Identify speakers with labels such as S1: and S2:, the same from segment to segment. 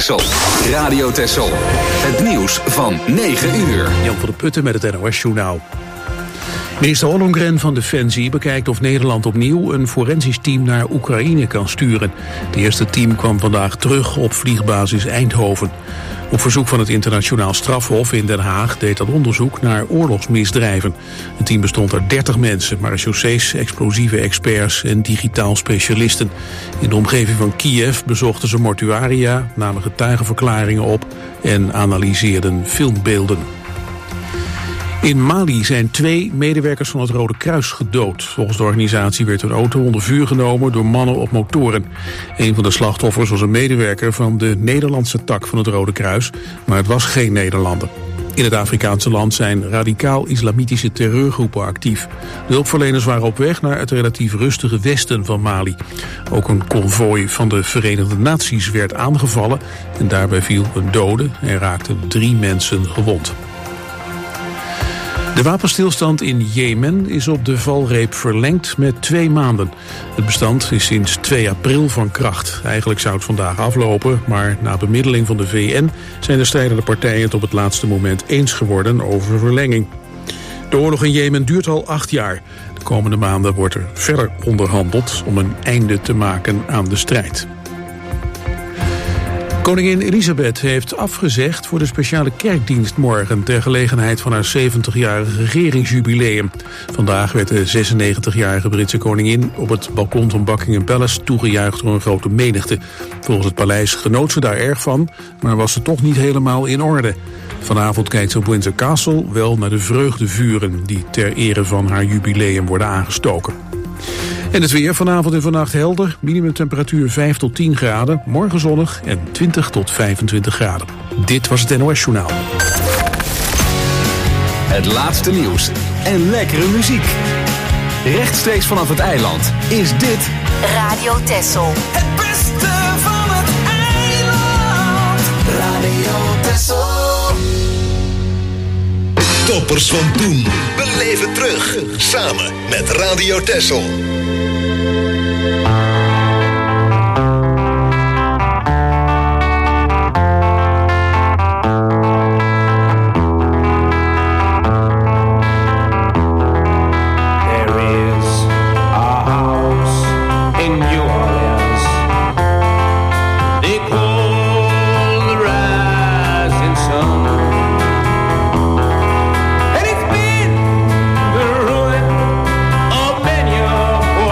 S1: Texel. Radio Texel. Het nieuws van 9 uur.
S2: Jan van der Putten met het NOS-journaal. Minister Ollongren van Defensie bekijkt of Nederland opnieuw een forensisch team naar Oekraïne kan sturen. Het eerste team kwam vandaag terug op vliegbasis Eindhoven. Op verzoek van het internationaal strafhof in Den Haag deed dat onderzoek naar oorlogsmisdrijven. Het team bestond uit 30 mensen, marechaussees, explosieve experts en digitaal specialisten. In de omgeving van Kiev bezochten ze mortuaria, namen getuigenverklaringen op en analyseerden filmbeelden. In Mali zijn 2 medewerkers van het Rode Kruis gedood. Volgens de organisatie werd hun auto onder vuur genomen door mannen op motoren. Een van de slachtoffers was een medewerker van de Nederlandse tak van het Rode Kruis, maar het was geen Nederlander. In het Afrikaanse land zijn radicaal-islamitische terreurgroepen actief. De hulpverleners waren op weg naar het relatief rustige westen van Mali. Ook een konvooi van de Verenigde Naties werd aangevallen en daarbij viel een dode en raakten 3 mensen gewond. De wapenstilstand in Jemen is op de valreep verlengd met 2 maanden. Het bestand is sinds 2 april van kracht. Eigenlijk zou het vandaag aflopen, maar na bemiddeling van de VN zijn de strijdende partijen het op het laatste moment eens geworden over verlenging. De oorlog in Jemen duurt al 8 jaar. De komende maanden wordt er verder onderhandeld om een einde te maken aan de strijd. Koningin Elisabeth heeft afgezegd voor de speciale kerkdienst morgen ter gelegenheid van haar 70-jarige regeringsjubileum. Vandaag werd de 96-jarige Britse koningin op het balkon van Buckingham Palace toegejuicht door een grote menigte. Volgens het paleis genoot ze daar erg van, maar was ze toch niet helemaal in orde. Vanavond kijkt ze op Windsor Castle wel naar de vreugdevuren die ter ere van haar jubileum worden aangestoken. En het weer vanavond en vannacht helder. Minimumtemperatuur 5 tot 10 graden. Morgen zonnig en 20 tot 25 graden. Dit was het NOS Journaal.
S1: Het laatste nieuws en lekkere muziek. Rechtstreeks vanaf het eiland is dit
S3: Radio Texel.
S4: Het beste van het eiland. Radio Texel.
S5: Toppers van toen. Beleef het terug. Samen met Radio Texel.
S4: And it's been the ruin of many a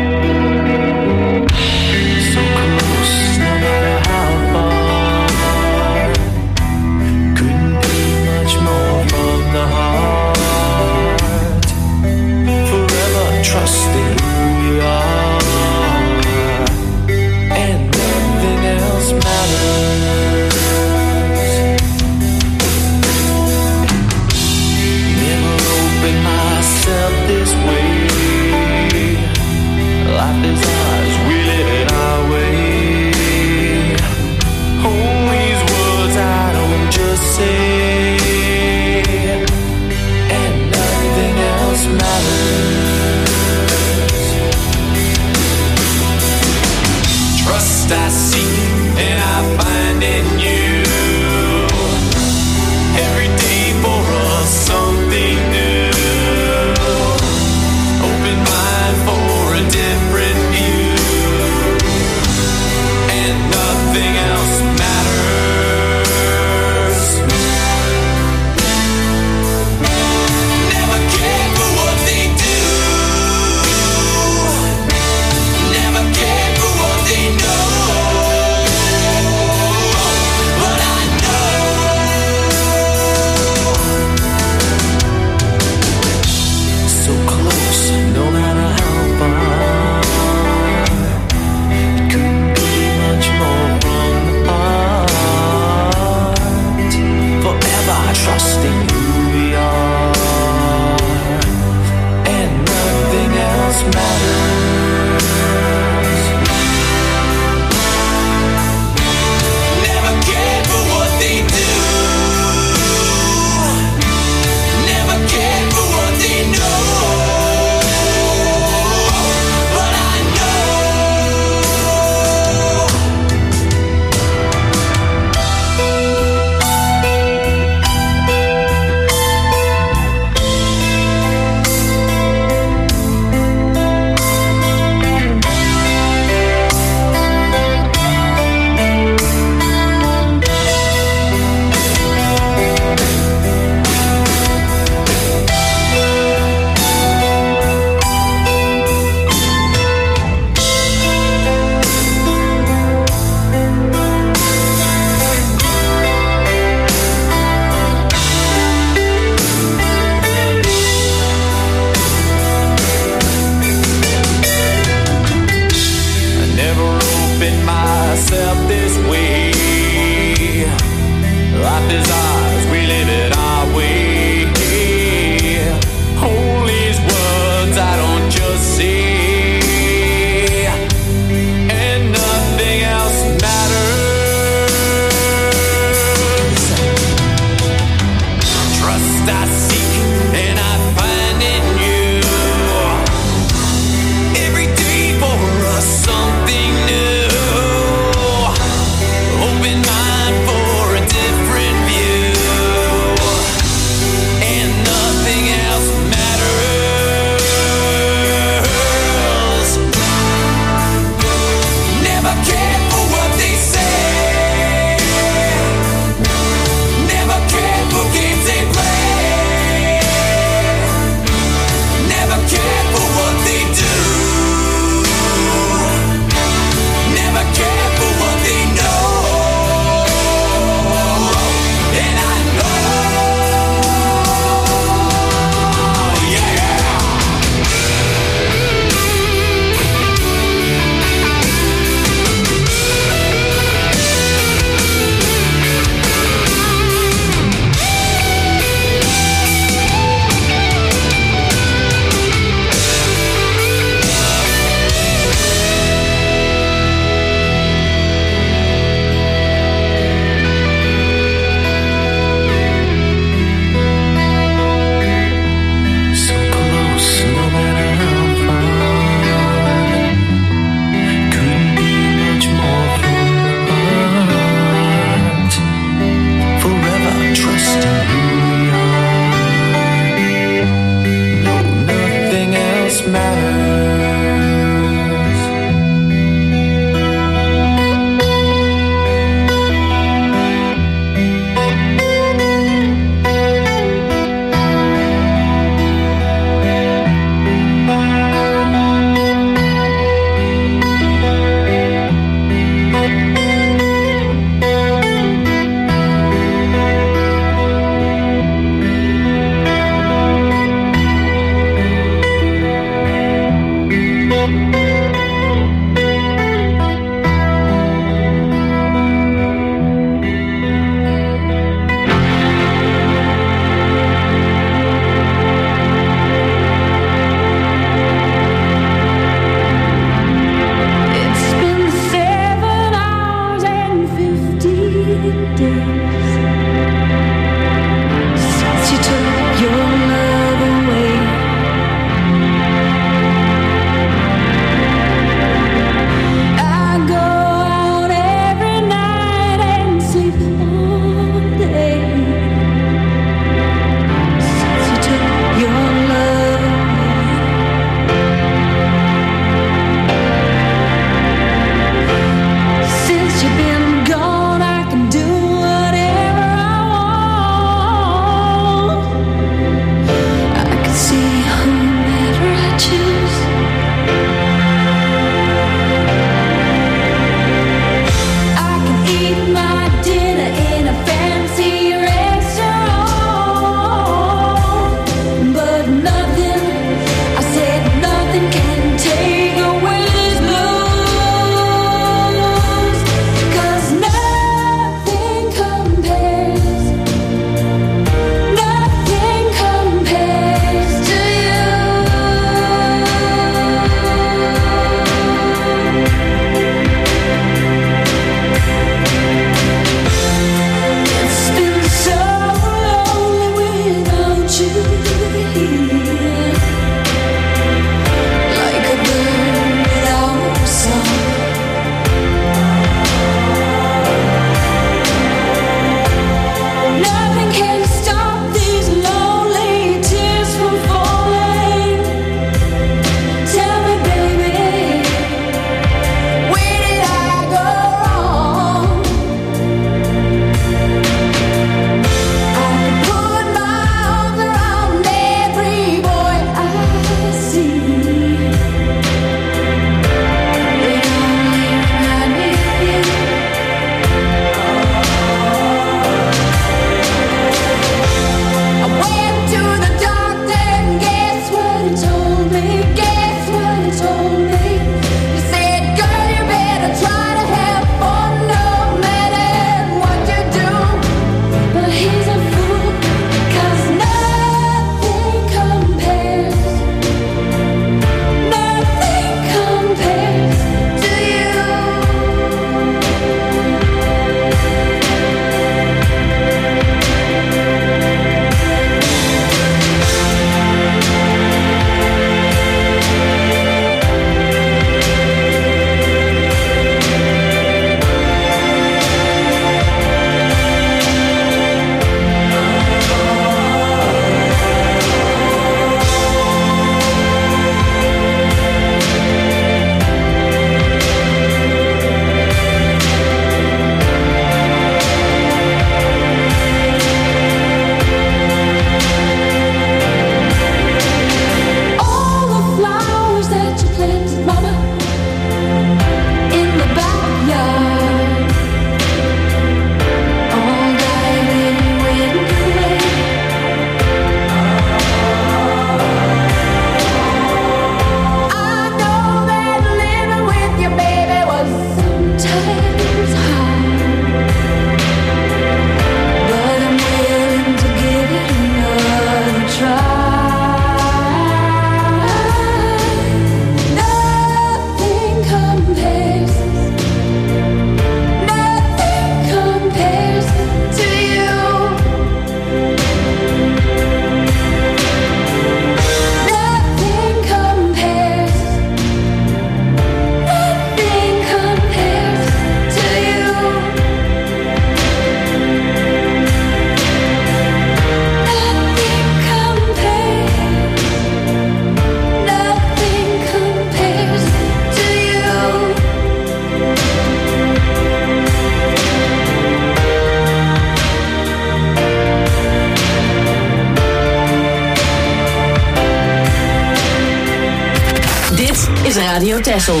S3: Radio Texel.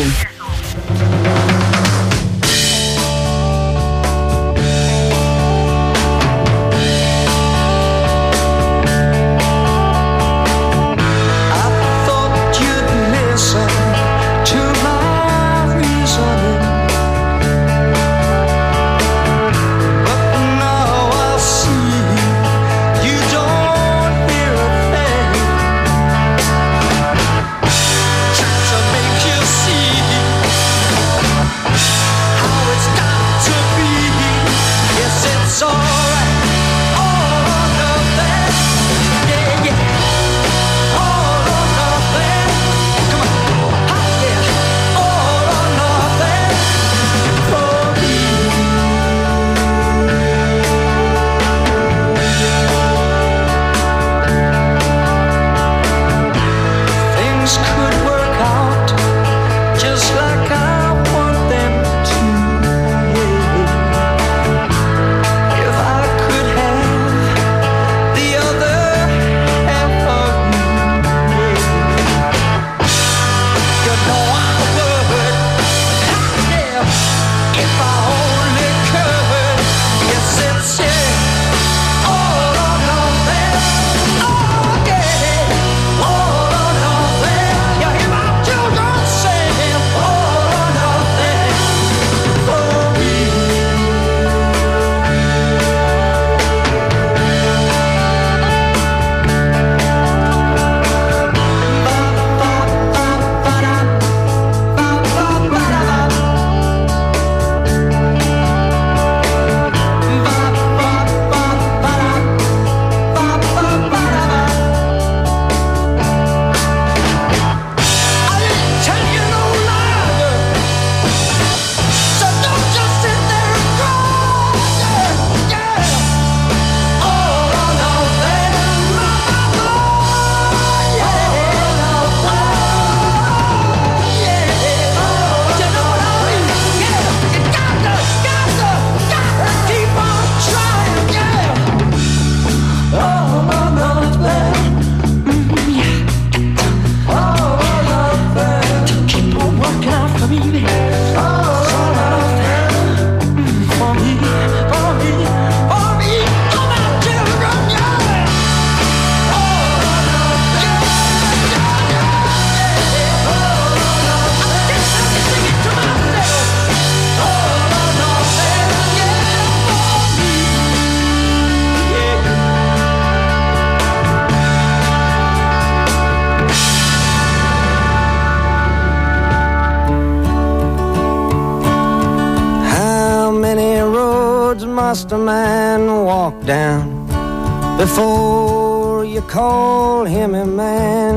S6: must a man walk down before you call him a man?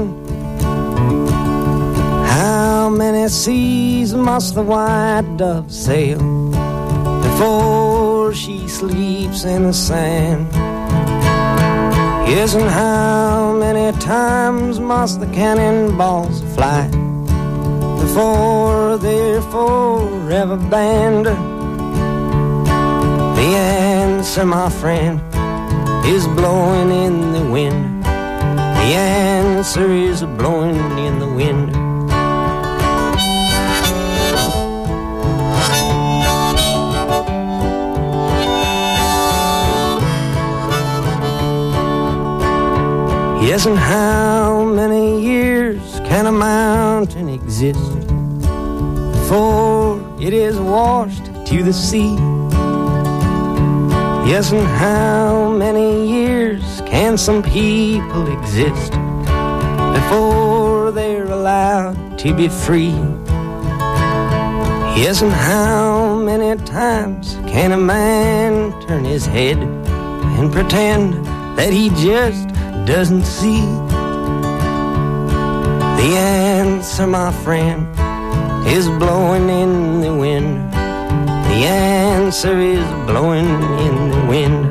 S6: How many seas must the white dove sail before she sleeps in the sand? Yes, and how many times must the cannonballs fly before they're forever banned? The answer, my friend, is blowing in the wind. The answer is blowing in the wind. Yes, and how many years can a mountain exist before it is washed to the sea? Yes, and how many years can some people exist before they're allowed to be free? Yes, and how many times can a man turn his head and pretend that he just doesn't see? The answer, my friend, is blowing in the wind. The answer is blowing in the wind.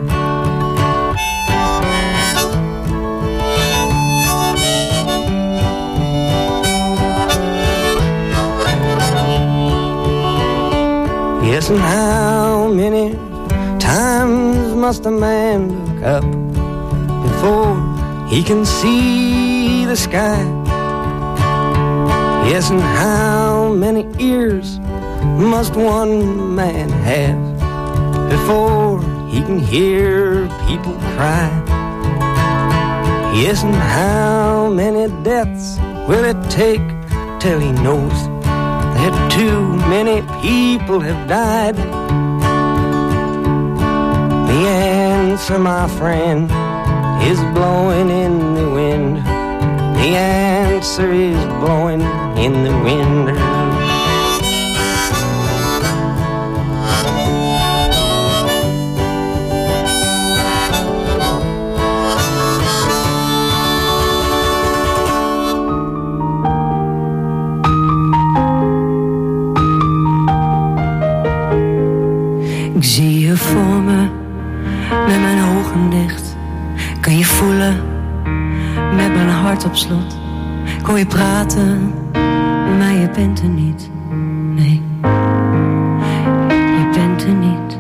S6: Yes, and how many times must a man look up before he can see the sky? Yes, and how many ears must one man have before he can hear people cry? Yes, and how many deaths will it take till he knows that too many people have died? The answer, my friend, is blowing in the wind. The answer is blowing in the wind.
S3: Ik zie je voor me, met mijn ogen dicht. Kan je voelen, met mijn hart op slot. Ik hoor je praten, maar je bent er niet. Nee, je bent er niet.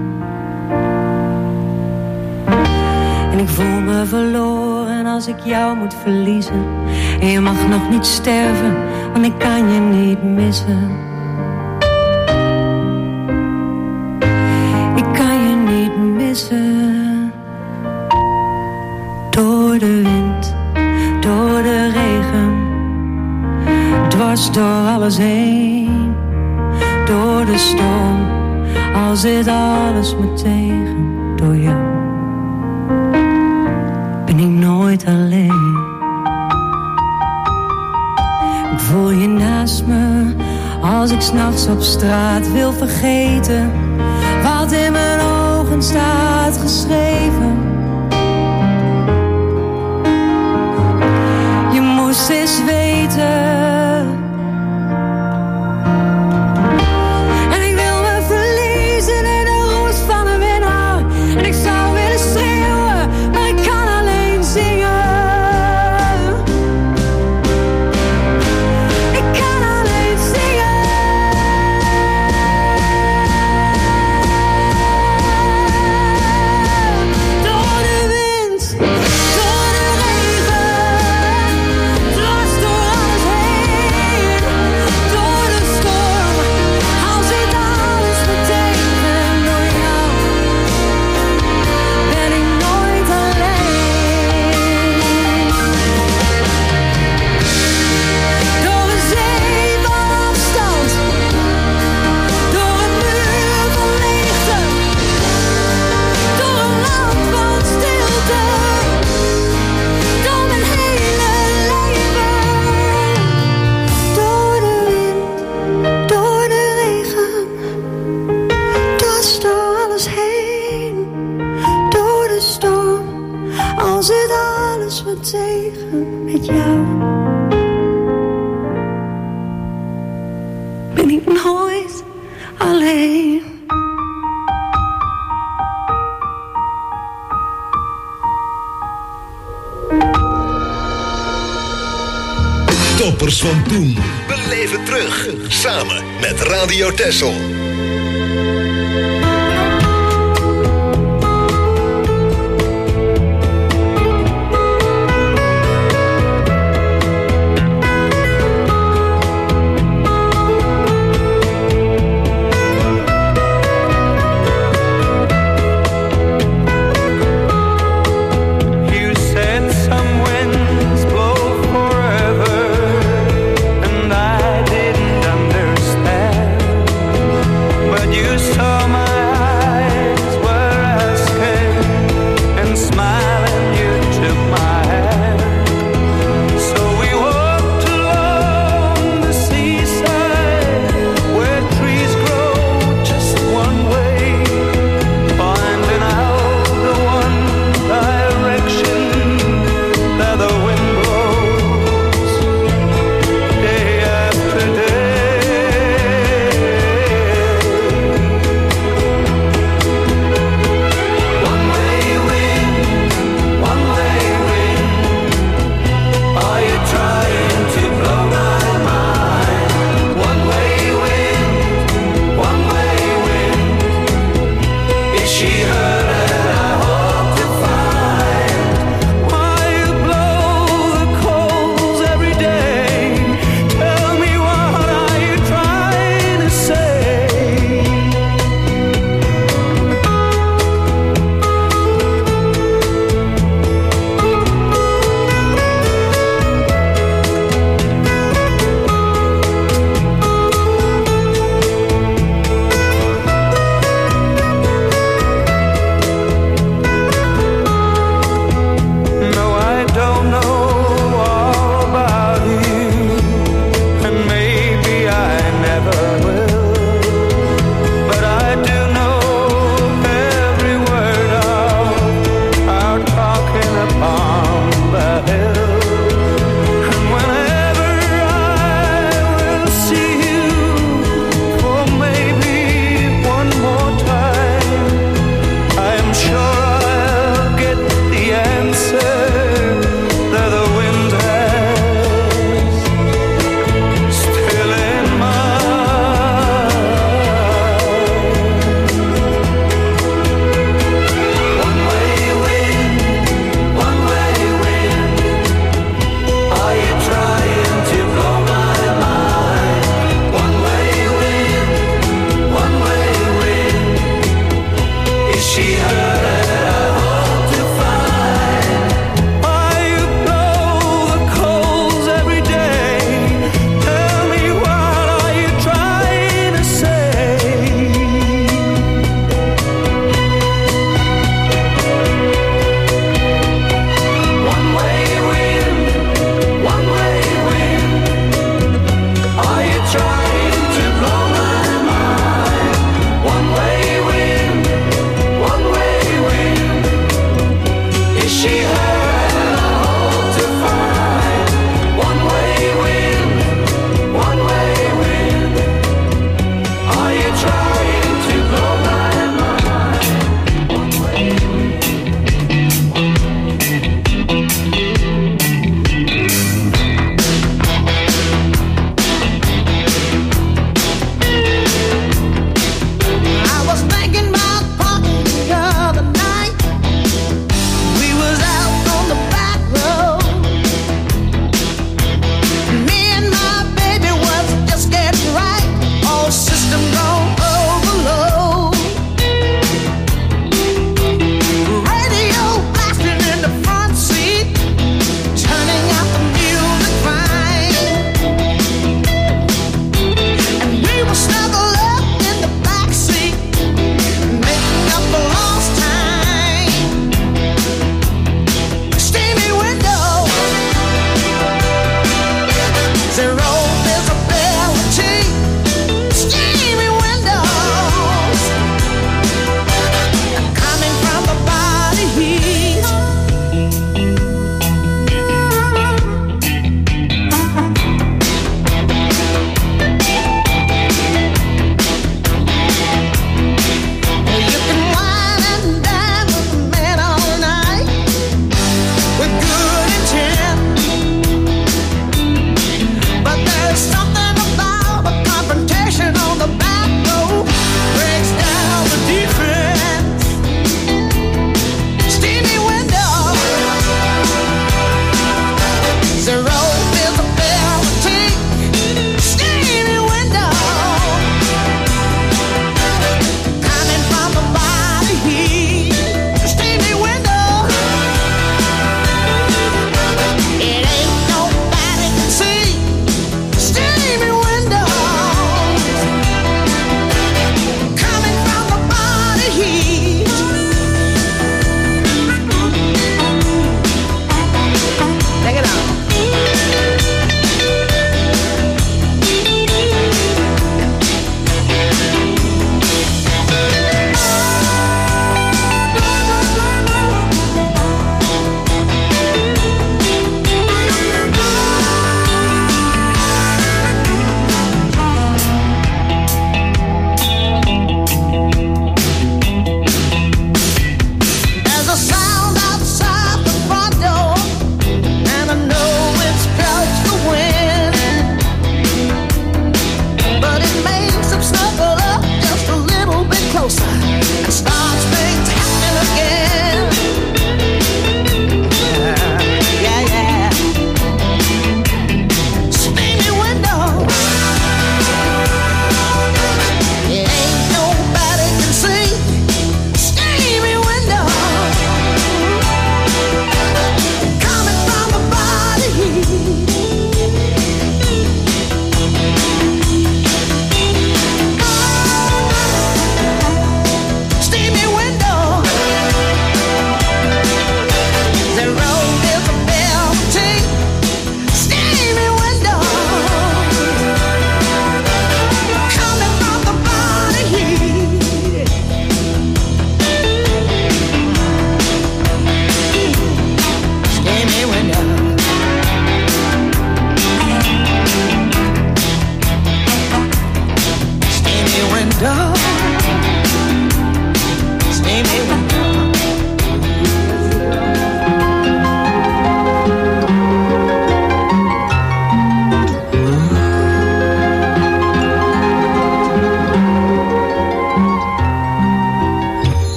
S3: En ik voel me verloren als ik jou moet verliezen. En je mag nog niet sterven, want ik kan je niet missen. Door de wind, door de regen, dwars door alles heen. Door de storm, al zit alles me tegen. Door jou ben ik nooit alleen. Ik voel je naast me, als ik 's nachts op straat wil vergeten wat in mijn ogen staat geschreven. Je moest eens weten. En ik wil me verliezen in de roes van een winnaar. En ik zou willen schreeuwen, maar ik kan alleen zingen. Ik kan alleen zingen. Door de wind, door de regen, dwars door alles heen. Door de storm, al zit alles me tegen. Door jou ben ik nooit alleen. Door een zee van afstand, door een muur van leegte, door een land van stilte, door mijn hele leven. Door de wind, door de regen, dwars door alles heen. Door de storm, al zit alles me tegen. Met jou ben ik nooit alleen.
S5: Toppers van toen. Beleef het terug. Samen met Radio Texel.
S7: You said some winds blow forever, and I didn't understand.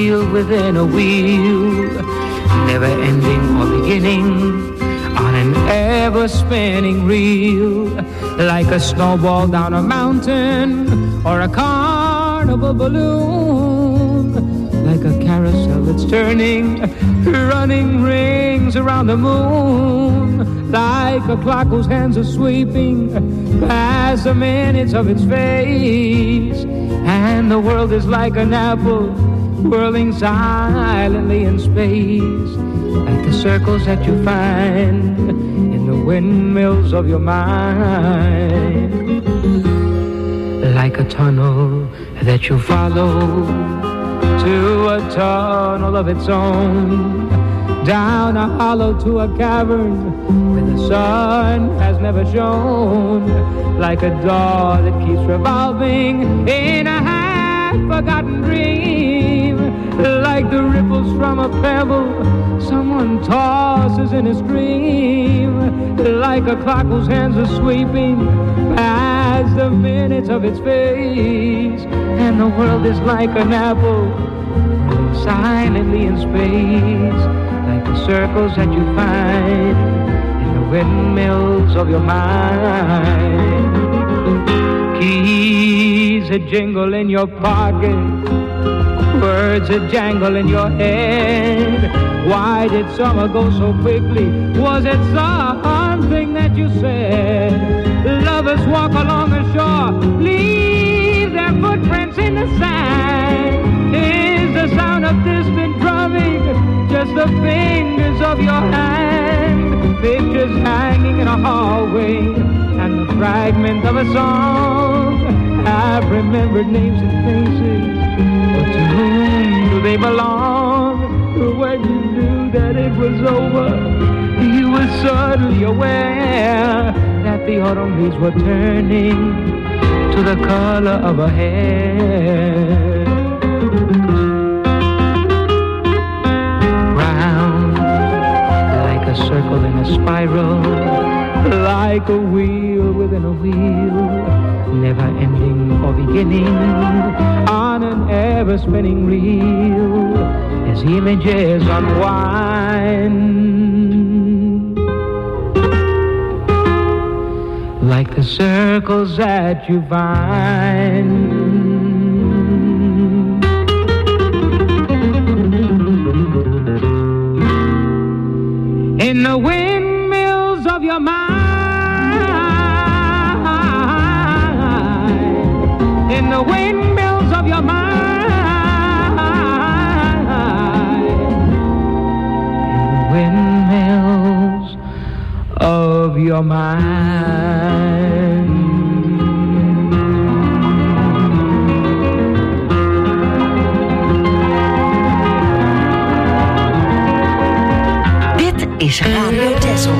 S8: wheel within a wheel, never ending or beginning, on an ever-spinning reel, like a snowball down a mountain or a carnival balloon, like a carousel that's turning, running rings around the moon, like a clock whose hands are sweeping past the minutes of its face, and the world is like an apple whirling silently in space, like the circles that you find in the windmills of your mind, like a tunnel that you follow to a tunnel of its own, down a hollow to a cavern where the sun has never shone, like a door that keeps revolving in a half-forgotten dream, like the ripples from a pebble someone tosses in a stream, like a clock whose hands are sweeping past the minutes of its face, and the world is like an apple running silently in space, like the circles that you find in the windmills of your mind. Keys that jingle in your pocket, words that jangle in your head. Why did summer go so quickly? Was it something that you said? Lovers walk along the shore, leave their footprints in the sand. Is the sound of distant drumming just the fingers of your hand? Pictures hanging in a hallway and the fragment of a song. I've remembered names and faces, but to whom do they belong? When you knew that it was over, you were suddenly aware that the autumn leaves were turning to the color of her hair. Round like a circle in a spiral, like a wheel within a wheel, never ending or beginning, on an ever-spinning reel, as images unwind, like the circles that you find in the windmills of your mind, in the windmills of your mind, windmills of your mind.
S9: Dit is Radio Texel.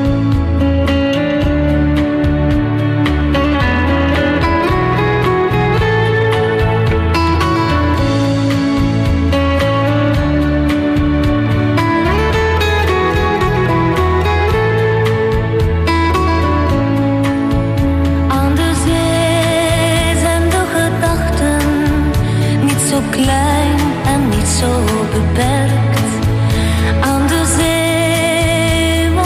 S3: Klein en niet zo beperkt. Aan de zee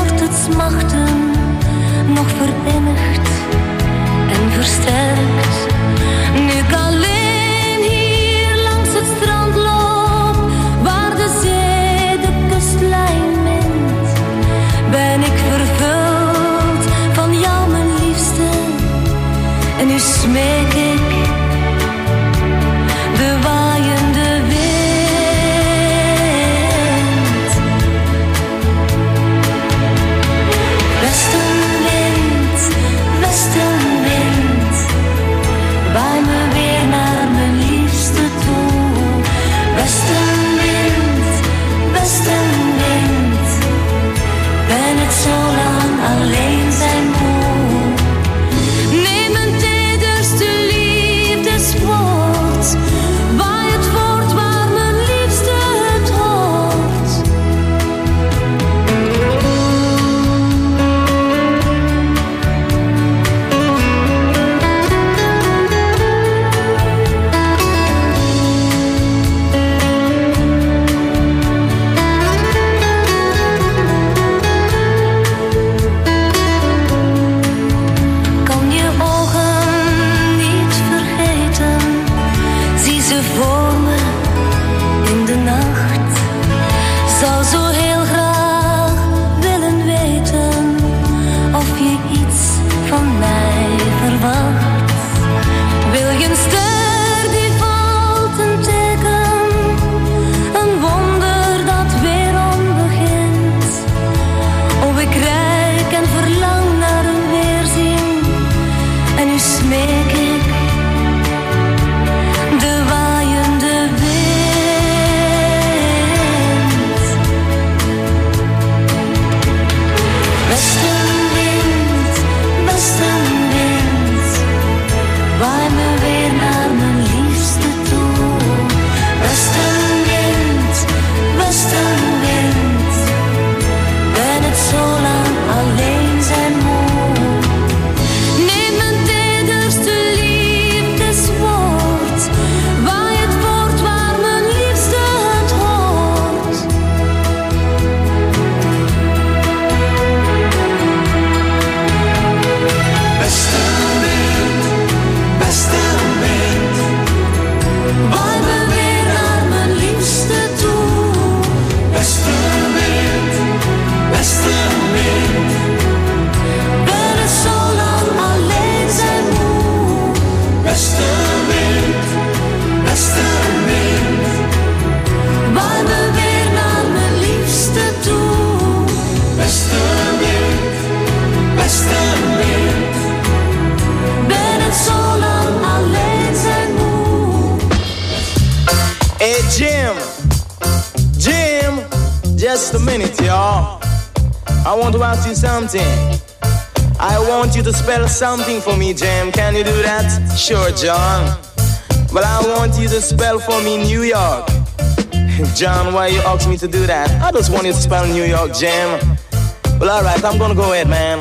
S10: Just a minute, y'all. I want to ask you something. I want you to spell something for me, Jim. Can you do that? Sure, John. But I want you to spell for me New York. John, why you ask me to do that? I just want you to spell New York, Jim. Well, alright, I'm gonna go ahead, man.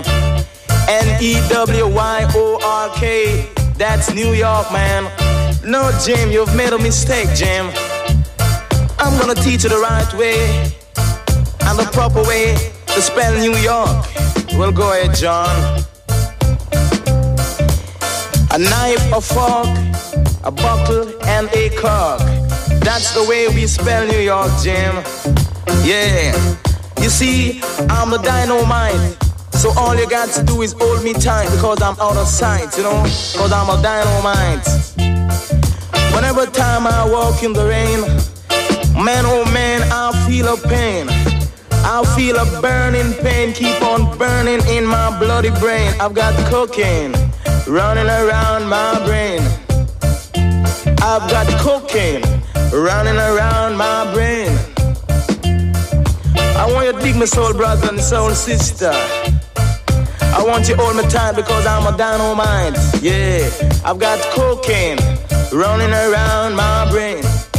S10: N-E-W-Y-O-R-K. That's New York, man. No, Jim, you've made a mistake, Jim. I'm gonna teach you the right way and the proper way to spell New York. Well, go ahead, John. A knife, a fork, a bottle, and a cork. That's the way we spell New York, Jim. Yeah. You see, I'm the dynamite. So all you got to do is hold me tight because I'm out of sight, you know? Because I'm a dynamite. Whenever time I walk in the rain, man, oh man, I feel a pain. I feel a burning pain, keep on burning in my bloody brain. I've got cocaine running around my brain. I've got cocaine running around my brain. I want you to dig my soul brother and soul sister. I want you to hold me tight because I'm a dynamite. Yeah, I've got cocaine running around my brain.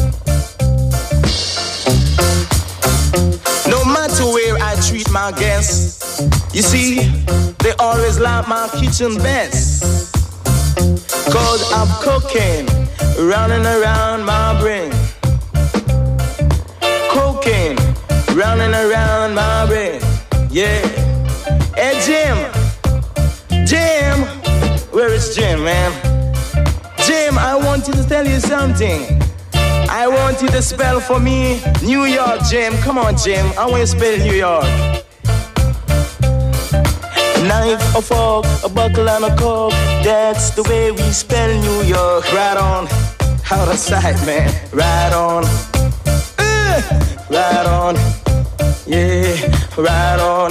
S10: No matter where I treat my guests, you see, they always like my kitchen best. Cause I've cocaine running around my brain. Cocaine running around my brain. Yeah. Hey, Jim. Jim. Where is Jim, man? Jim, I want you to tell you something. I want you to spell for me New York, Jim. Come on, Jim. I want you to spell New York. A knife, a fork, a buckle, and a cork. That's the way we spell New York. Right on. Out of sight, man. Right on. Right on. Yeah, right on.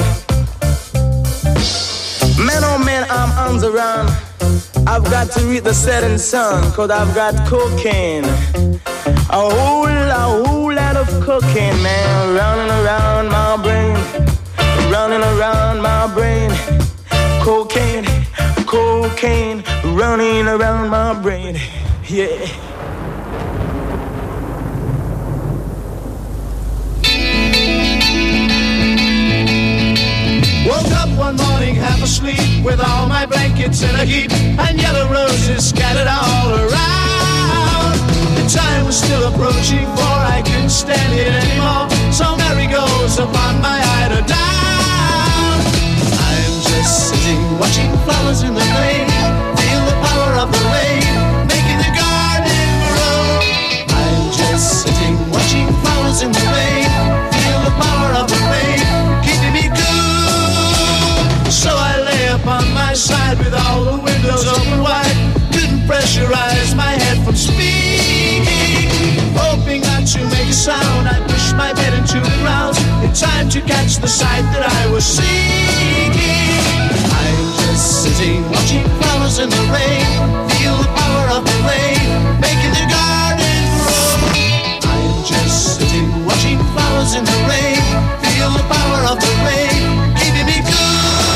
S10: Man, oh man, I'm on the run. I've got to read the setting sun, cause I've got cocaine. A whole lot of cocaine, man, running around my brain. Running around my brain. Cocaine, cocaine, running around my brain. Yeah.
S11: Woke up one morning half asleep with all my blankets in a heap and yellow roses scattered all around. The time was still approaching for I couldn't stand it anymore. So Mary goes upon my eider down. I'm just sitting watching flowers in the rain. Feel the power of the rain making the garden grow. I'm just sitting watching flowers in the rain. Feel the power of the rain keeping me good. So I lay upon my side with all the windows open wide. Couldn't pressurize my head from speaking. Hoping not to make a sound, I pushed my bed into the ground in time to catch the sight that I was seeking. I'm just sitting watching flowers in the rain. Feel the power of the rain making the garden grow. I'm just sitting watching flowers in the rain. Feel the power of the rain keeping me good.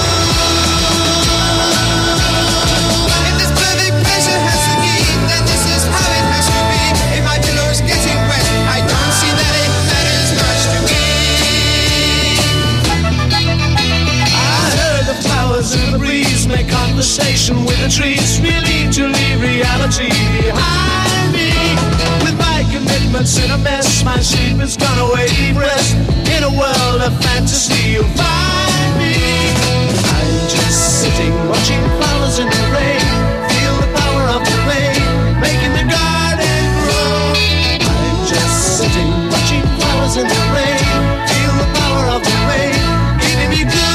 S11: In the breeze, make conversation with the trees, really to leave reality behind me. With my commitments in a mess, my sleep is gone away, deep rest. In a world of fantasy, you'll find me. I'm just sitting watching flowers in the rain. Feel the power of the rain making the garden grow. I'm just sitting watching flowers in the rain. Feel the power of the rain keeping me good.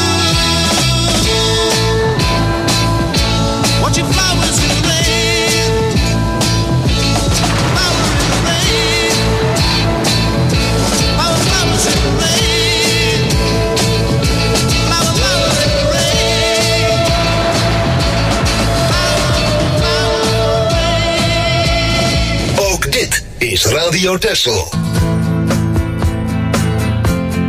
S11: Watching flowers in the rain. Flower in the rain. Flowers in the rain. Flowers in the rain.
S5: Ook dit is Radio Texel.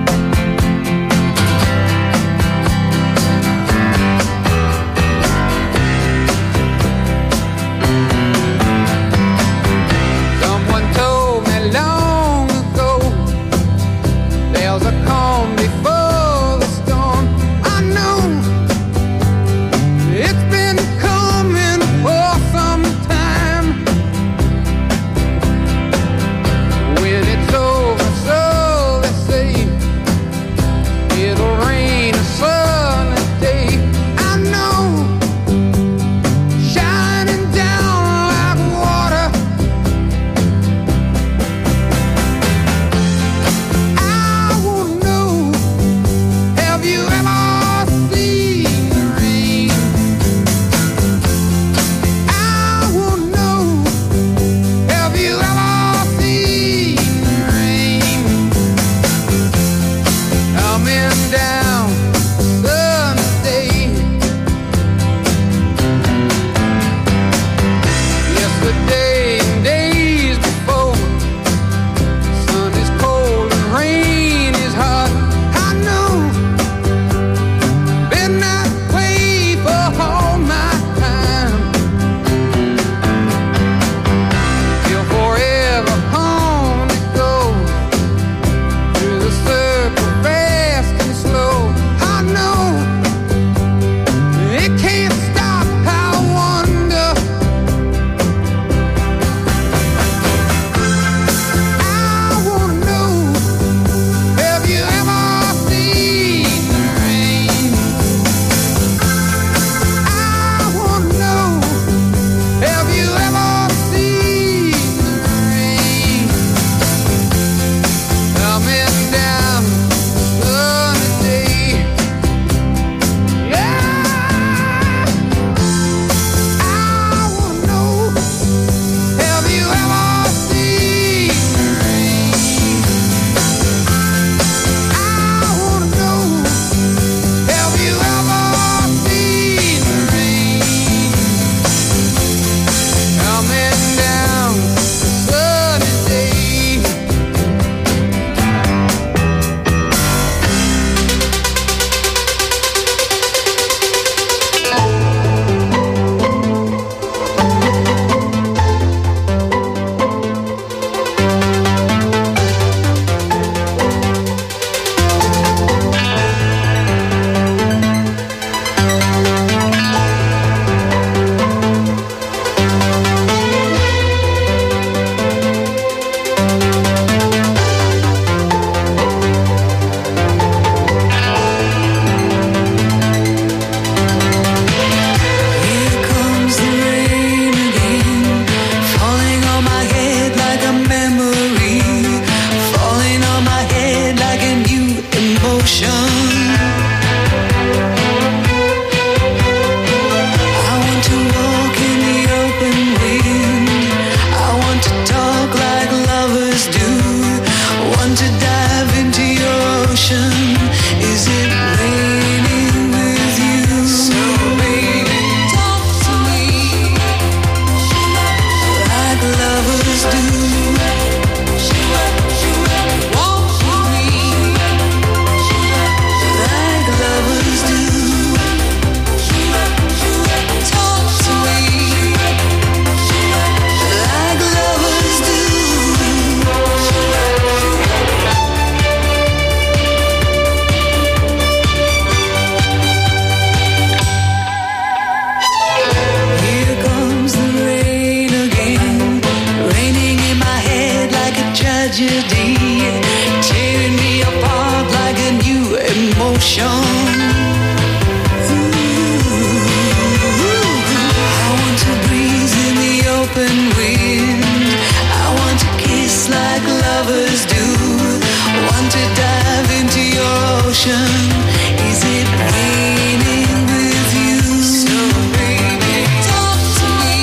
S4: ocean. Is it raining with you? So baby, talk to me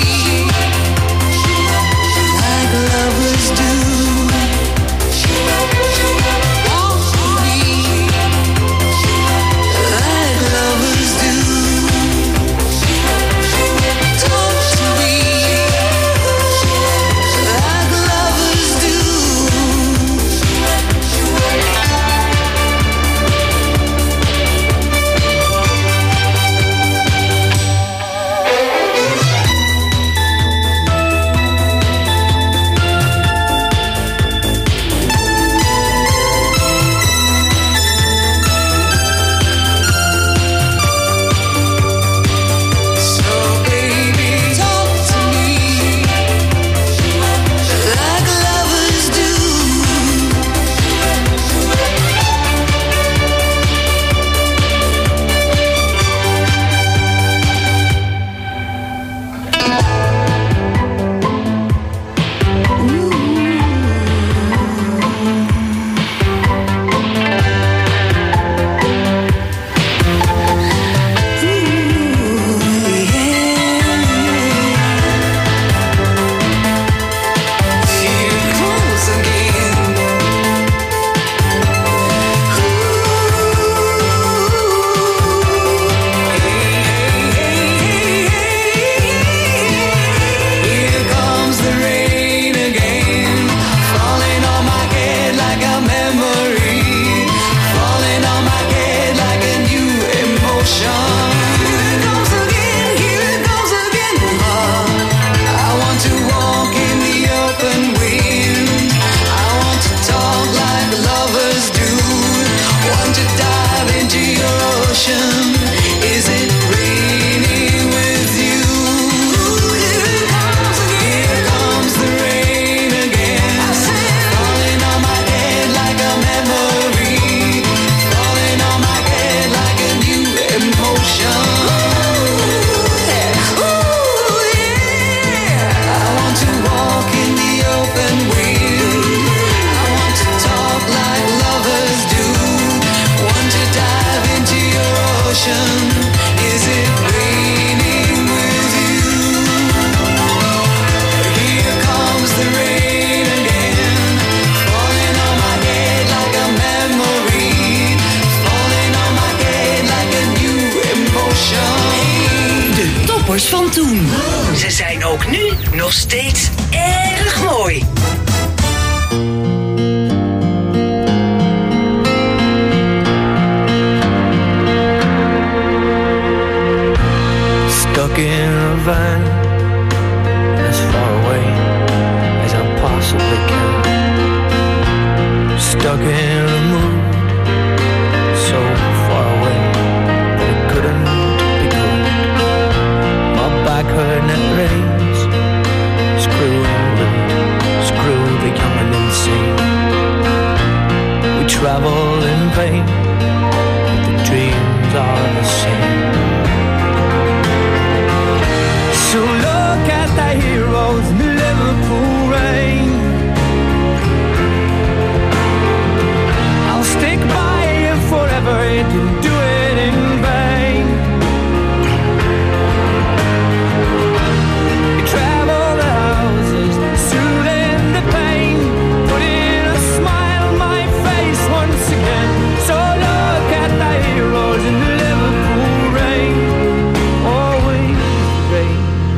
S4: like lovers do. Walk with me like lovers do. Talk to me like lovers do. So baby, talk to me like lovers do. Here comes again. Here comes the rain again, falling on my head like a memory, falling on my head like a new emotion. Here it goes again, here it goes again. I want to walk in the open wind. I want to talk like lovers do. Want to dive into your ocean. Is it raining with you? Here comes the rain again, falling on my head like a memory, falling on my head like a new emotion. I want to walk in the open wind. I want to talk like lovers do. Want to dive into your ocean. Is it raining with you? Here comes the rain again, falling on my head like a memory, falling on my head like a new emotion.
S9: De toppers van toen. Ze zijn ook nu nog steeds erg mooi.
S6: Stuck in a van as far away as I possibly can. Stuck in a mood so far away that it couldn't be good. My back hurt and it rains. Screw England, screw the young and insane. We travel in vain, but the dreams are the same. So look at the heroes in the Liverpool rain. I'll stick by you forever, you didn't do it in vain. You travel the houses, soothing the pain, putting a smile on my face once again. So look at the heroes in the Liverpool rain. Always rain.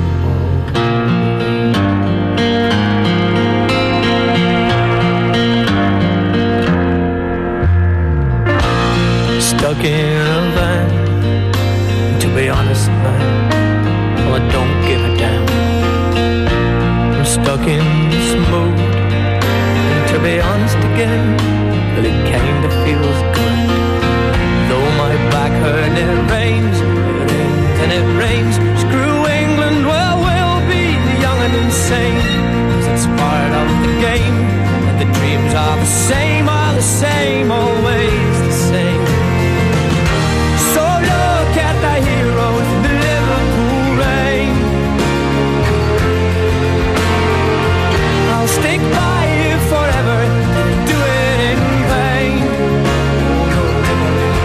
S6: Stuck in a van, to be honest, man, well, I don't give a damn. I'm stuck in this mood, and to be honest again, well, it kinda feels good. Though my back hurt and it rains, and it rains. Screw England, well, we'll be young and insane, 'cause it's part of the game, and the dreams are the same, always the same. So look at the heroes in the Liverpool rain. I'll stick by you forever, do it in vain.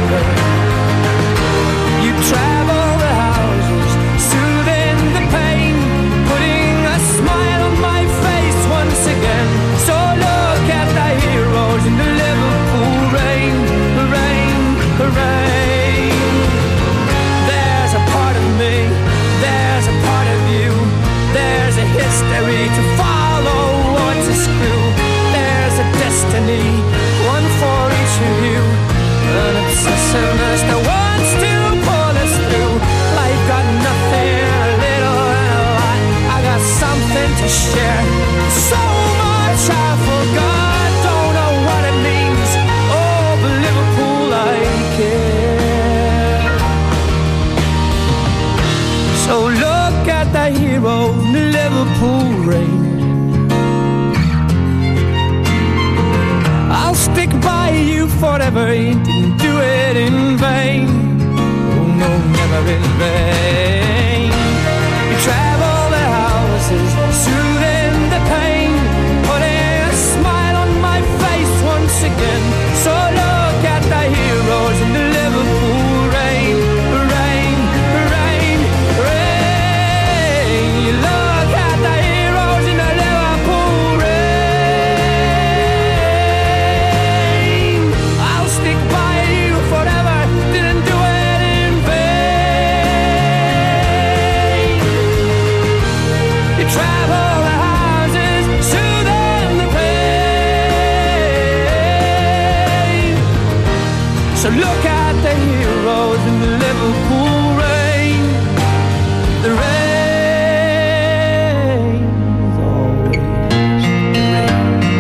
S6: awesomeness that wants to pull us through. Life got nothing, a little and a lot. I got something to share. So much I forgot, don't know what it means. Oh, but Liverpool, I care. So look at the hero in the Liverpool rain. I'll stick by you forever, you didn't do it in vain. Oh no, never in vain. You travel the houses, soothing the pain, putting a smile on my face once again. So look at the heroes in the Liverpool rain, rain, rain, rain. You look at the heroes in the Liverpool rain. I'll stick by you forever, didn't do it in vain. You travel the houses, soothing the pain. So look at the heroes in the Liverpool rain. The rain is always the rain.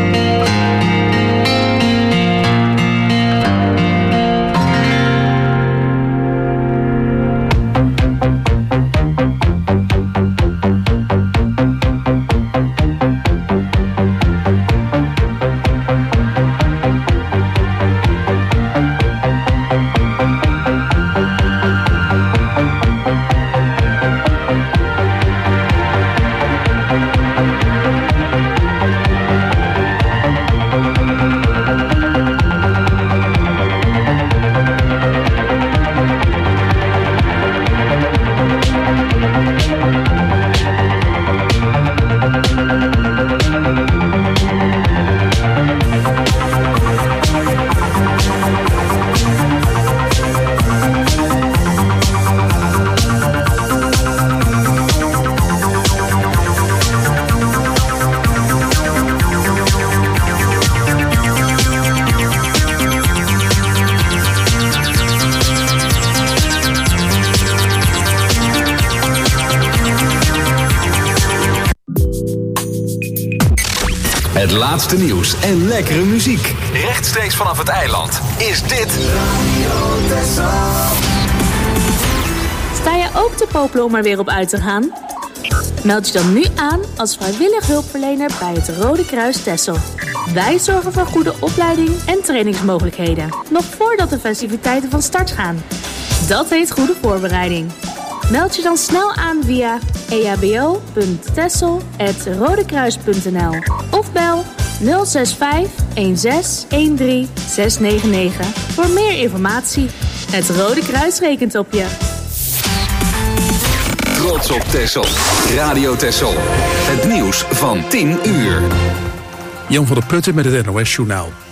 S1: Het laatste nieuws en lekkere muziek. Rechtstreeks vanaf het eiland is dit Radio Texel.
S12: Sta je ook te popelen om er weer op uit te gaan? Meld je dan nu aan als vrijwillig hulpverlener bij het Rode Kruis Texel. Wij zorgen voor goede opleiding en trainingsmogelijkheden, nog voordat de festiviteiten van start gaan. Dat heet goede voorbereiding. Meld je dan snel aan via ehbo.texel@rodekruis.nl of bel 065 16 13 699 voor meer informatie. Het Rode Kruis rekent op je.
S1: Trots op Texel. Radio Texel. Het nieuws van 10 uur.
S2: Jan van der Putten met het NOS Journaal.